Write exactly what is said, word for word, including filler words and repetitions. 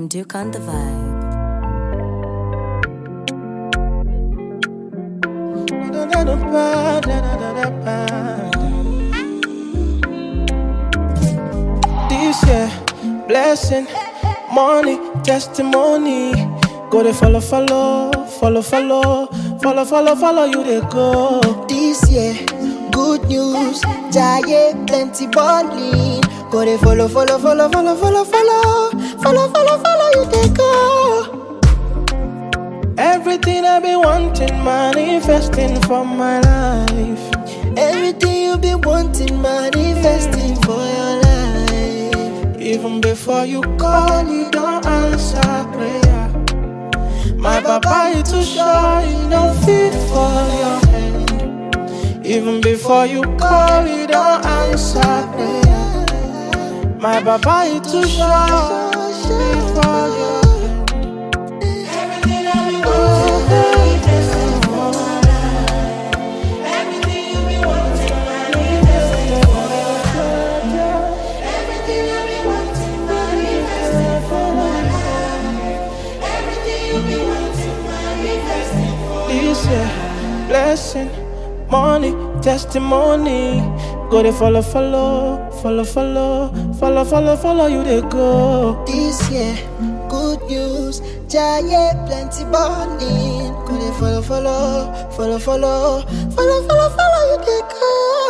M. Duke on the vibe. This year, blessing, money, testimony. Go they follow, follow, follow, follow, follow, follow, follow you they go. This year, good news, giant plenty balling. Go they follow, follow, follow, follow, follow, follow, follow, follow, follow you they go. Everything I've been wanting, manifesting for my life. Everything you've been wanting, manifesting for your life. Even before you call, you don't answer prayer. My papa is too shy, you don't fit for your hand. Even before you call, you don't answer prayer. My papa is too shy, fit for your hand. This year, blessing, money, testimony. Go they follow, follow, follow, follow, follow, follow, follow you they go. This year, good news, giant plenty balling. Go they follow, follow, follow, follow, follow, follow, follow you they go.